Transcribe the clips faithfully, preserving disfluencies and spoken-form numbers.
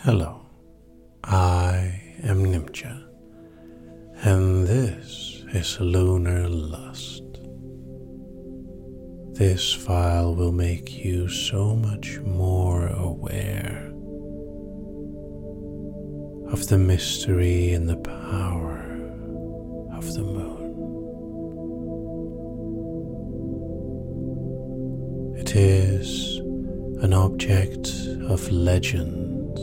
Hello, I am Nimcha, and this is Lunar Lust. This file will make you so much more aware of the mystery and the power of the moon. It is an object of legend,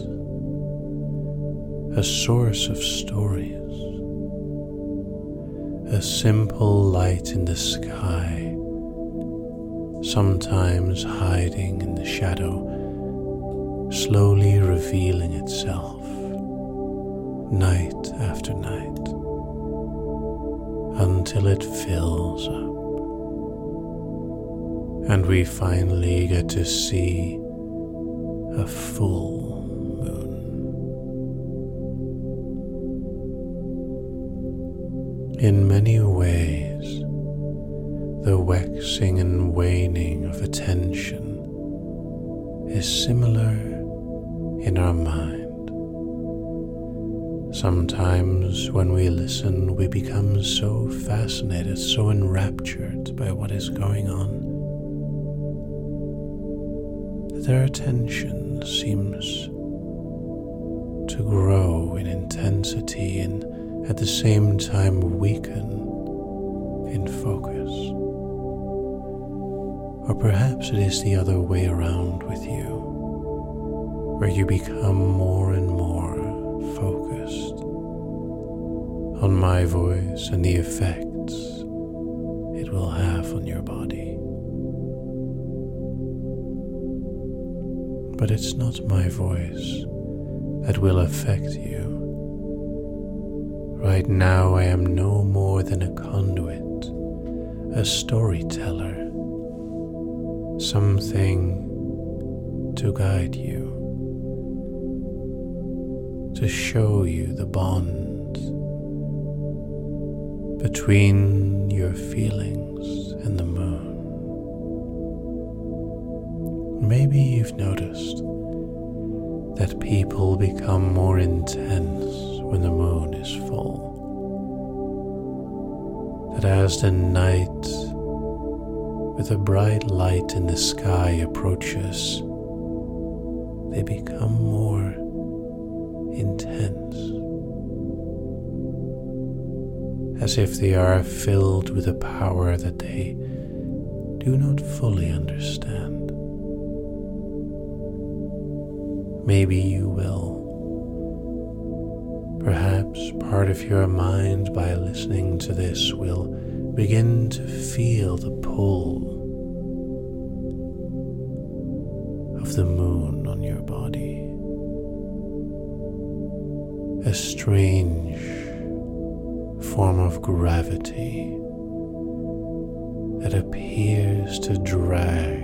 a source of stories, a simple light in the sky, sometimes hiding in the shadow, slowly revealing itself, night after night, until it fills up, and we finally get to see a full moon. In many ways, the waxing and waning of attention is similar in our mind. Sometimes when we listen, we become so fascinated, so enraptured by what is going on, that our attention seems to grow in intensity and at the same time weaken in focus. Or perhaps it is the other way around with you, where you become more and more focused on my voice and the effects it will have on your body. But it's not my voice that will affect you. Right now I am no more than a conduit, a storyteller, something to guide you, to show you the bond between your feelings and the moon. Maybe you've noticed that people become more intense when the moon is full. That as the night with a bright light in the sky approaches, they become more intense, as if they are filled with a power that they do not fully understand. Maybe you will. Perhaps part of your mind, by listening to this, will begin to feel the pull of the moon on your body. A strange form of gravity that appears to drag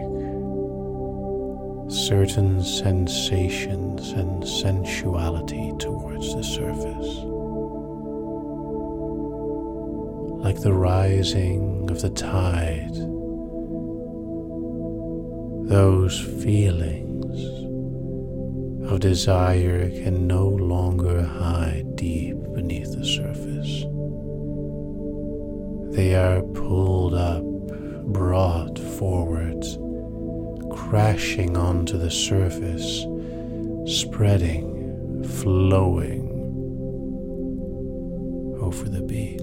certain sensations and sensuality towards the surface, like the rising of the tide. Those feelings of desire can no longer hide deep beneath the surface. They are pulled up, brought forward, crashing onto the surface, spreading, flowing over the beach.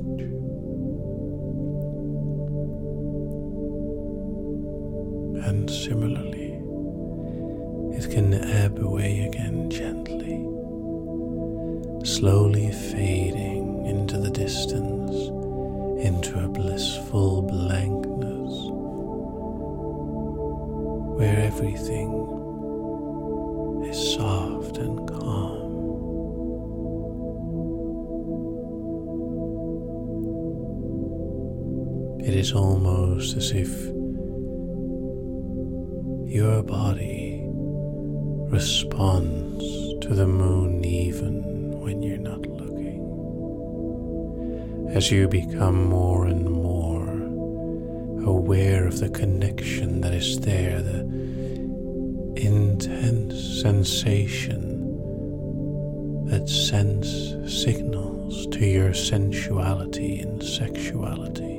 And similarly, it can ebb away again gently, slowly fading into the distance, into a blissful blankness, where everything is soft and calm. It is almost as if your body responds to the moon even when you're not looking. As you become more and more aware of the connection that is there, the intense sensation that sends signals to your sensuality and sexuality.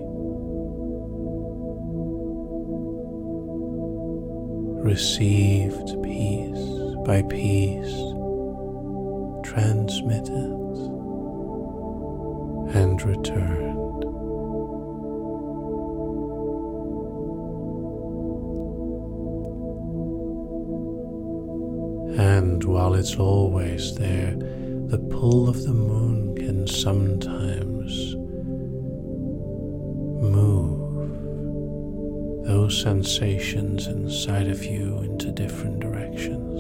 Received piece by piece, transmitted and returned. And while it's always there, the pull of the moon can sometimes move those sensations inside of you into different directions,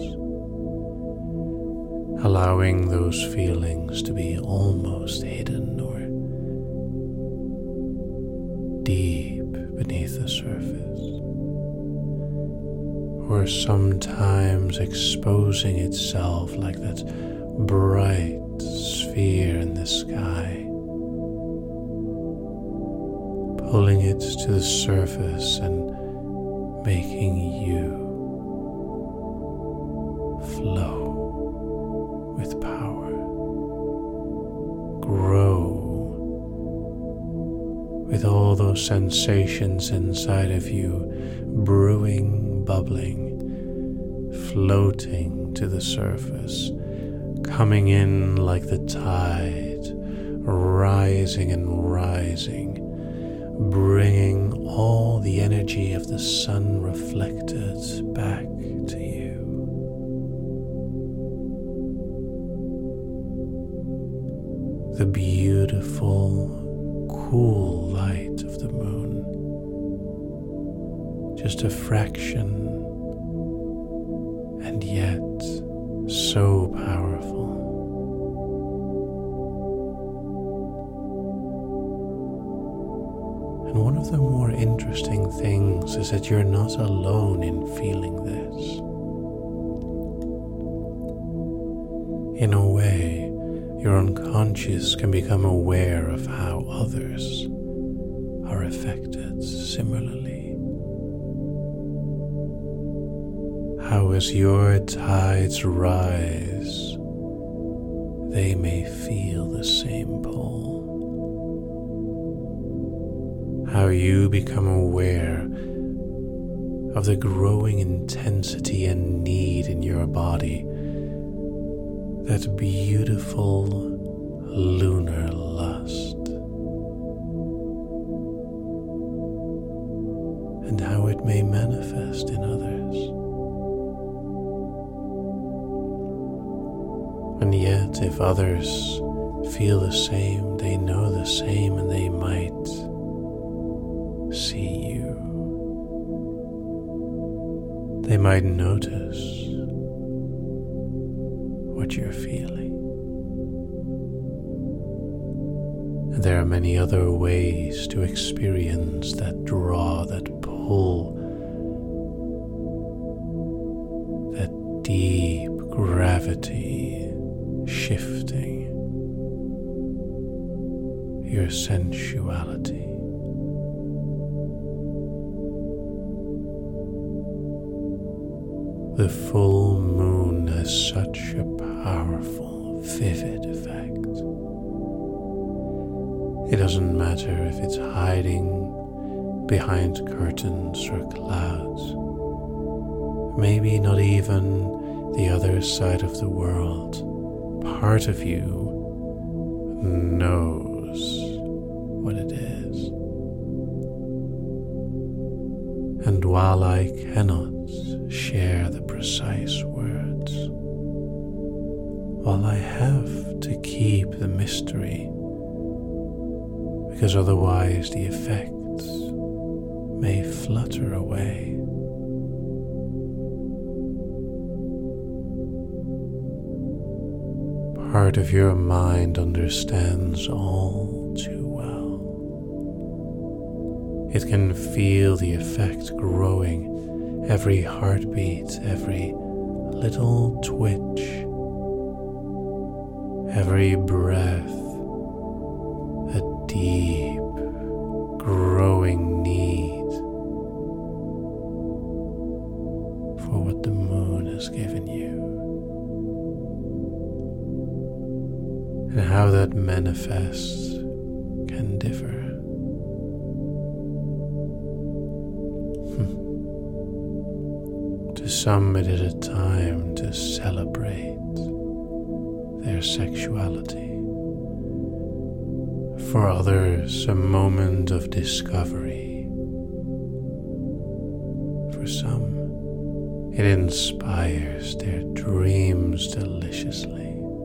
allowing those feelings to be almost hidden or deep beneath the surface, or sometimes exposing itself like that bright sphere in the sky, pulling it to the surface and making you flow with power, grow with all those sensations inside of you, brewing, bubbling, floating to the surface, coming in like the tide, rising and rising, bringing all the energy of the sun reflected back to you. The beautiful, cool light of the moon, just a fraction, and yet so powerful. And one of the more interesting things is that you're not alone in feeling this. In a way, your unconscious can become aware of how others are affected similarly. How as your tides rise, they may feel the same pull. How you become aware of the growing intensity and need in your body, that beautiful lunar lust, and how it may manifest in others. And yet, if others feel the same, they know the same, and they might see you. They might notice what you're feeling. And there are many other ways to experience that draw, that pull, that deep gravity shifting your sensuality. The full moon has such a powerful, vivid effect. It doesn't matter if it's hiding behind curtains or clouds, maybe not even the other side of the world. Part of you knows what it is. And while I cannot share the precise words, while I have to keep the mystery, because otherwise the effects may flutter away, part of your mind understands all too well. It can feel the effect growing, every heartbeat, every little twitch, every breath, a deep, growing need for what the moon has given you. and how that manifests can differ. To some, it is a time to celebrate their sexuality. For others, a moment of discovery. For some, it inspires their dreams deliciously.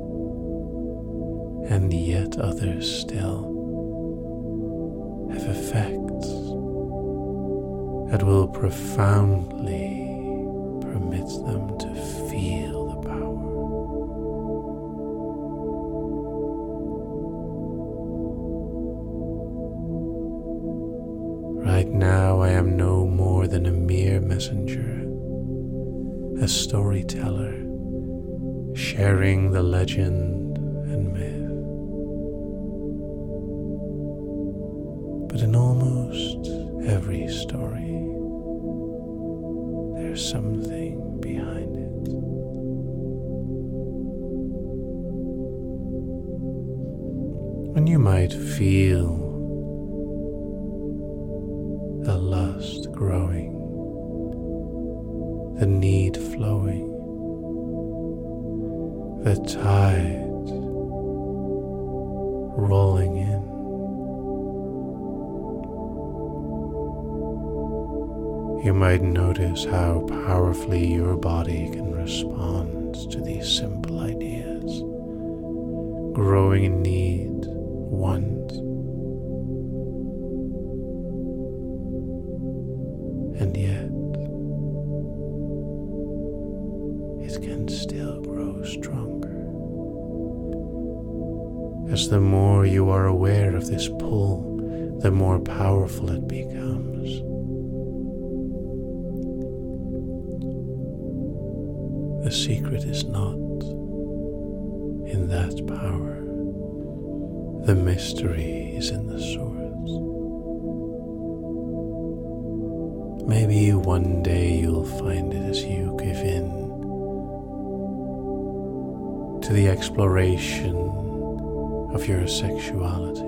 And yet others still have effects that will profoundly permit them to feel the power. Right now I am no more than a mere messenger, a storyteller, sharing the legend and myth. But in almost every story, there's something behind it. And you might feel the lust growing, the need flowing, the tide rolling in. You might notice how powerfully your body can respond to these simple ideas, growing in need, want, and yet it can still grow stronger. As the more you are aware of this pull, the more powerful it becomes. The secret is not in that power. The mystery is in the source. Maybe one day you'll find it as you give in to the exploration of your sexuality.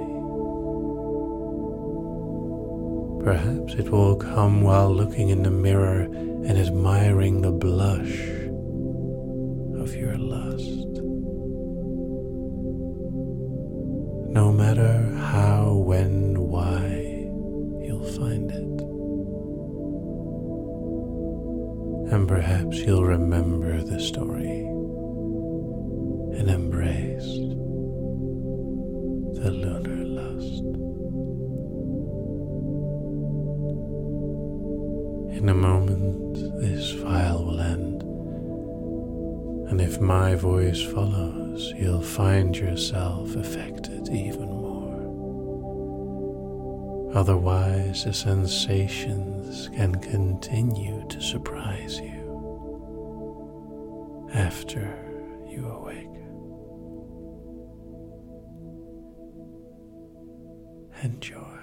Perhaps it will come while looking in the mirror and admiring the blush of your lust. No matter how, when, why, you'll find it. And perhaps you'll remember the story and embrace the lunar lust. In a moment, this file will end. And if my voice follows, you'll find yourself affected even more. Otherwise, the sensations can continue to surprise you after you awake. Enjoy.